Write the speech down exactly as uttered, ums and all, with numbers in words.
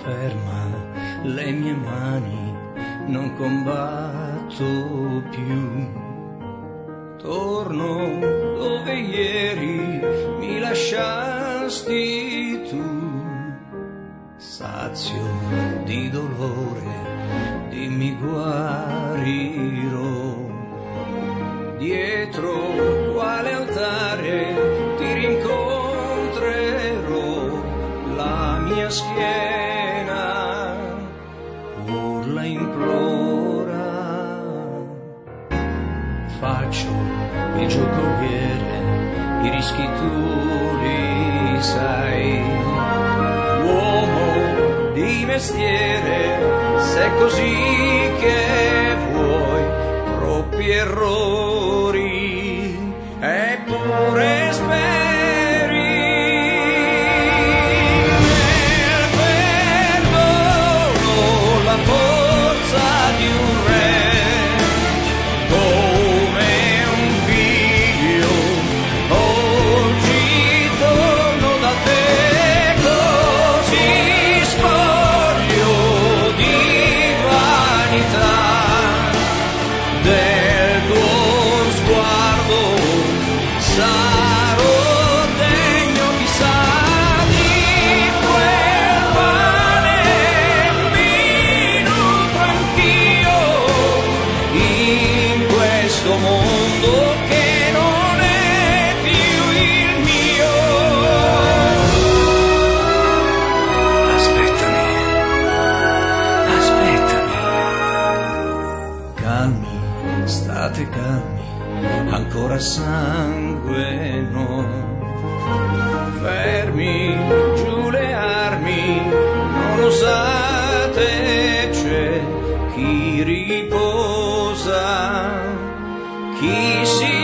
ferma le mie mani, non combatto più. Torno dove ieri mi lasciasti tu, sazio di dolore, dimmi guarirò. Dietro quale altare ti rincontrerò, la mia schiena urla implora. Faccio il giocoliere, i rischi tu li sai, uomo di mestiere, se è così che vuoi, troppi errori eppure speri nel perdono, la forza di un re, come un figlio oggi torno da te, così spoglio di vanità del tuo sguardo, sarò degno chissà di quel pane, mi nutro anch'io in questo mondo che non è più il mio. Aspettami, aspettami. Calmi, state calmi, ancora sangue no. Fermi, giù le armi, non osate, c'è chi riposa, chi si